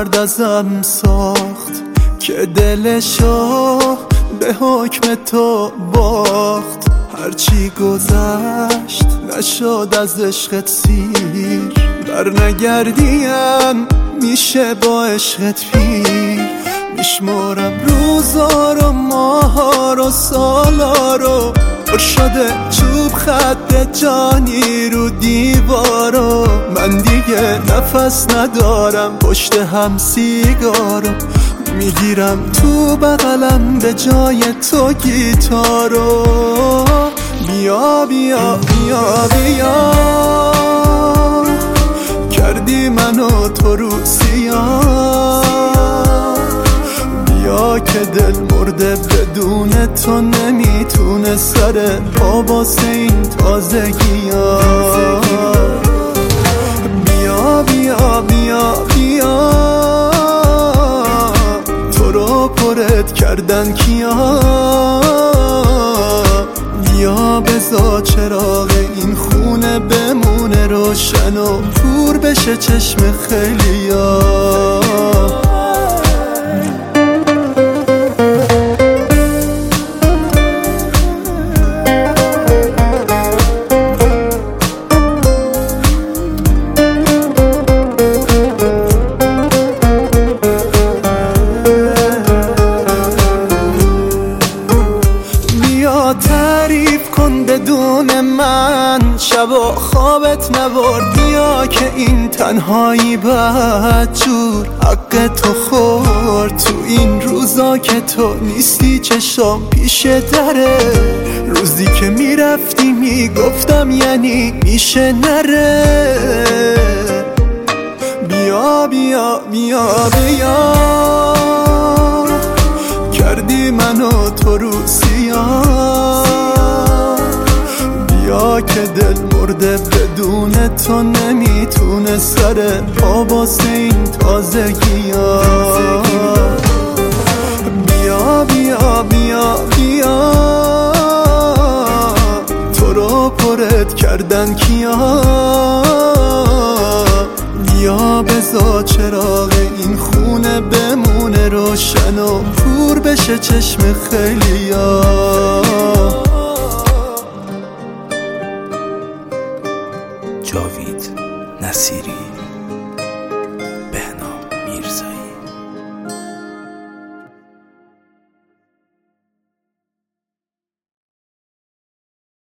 مرد ازم ساخت که دلشو به حکم تو باخت. هرچی گذشت نشد از عشقت سیر، بر نگردیم میشه با عشقت پیر. میشمارم روزا رو ماها رو سالا رو، پر شده چوب خط جانی رو دیوارو. من دیگه نفس ندارم پشت هم سیگارو، میگیرم تو بغلم به جای تو گیتارو. بیا بیا بیا بیا، کردی منو تو رو سیاه. بیا که دل مرده بدون تو نمیتونه سر پا واسه این تازگی ها. بیا بیا بیا بیا، تو رو پرت کردن کیا. بیا بذار چراغ این خونه بمونه روشن و پور بشه چشم خیلیا. تعریف کن بدون من، شبا خوابت نبرد. بیا که این تنهایی بدجور حق تو خورد. تو این روزا که تو نیستی چشام پیش دره، روزی که میرفتی میگفتم یعنی میشه نره. بیا بیا بیا بیا، کردی منو تو رو سیاه. بیا که دل مرده بدون تو نمیتونه سر پا واسه این تازگی ها. بیا بیا بیا بیا، تو رو پرت کردن کیا. بیا بذار چراغ این خونه بمونه روشن و پور بشه چشم خیلیا.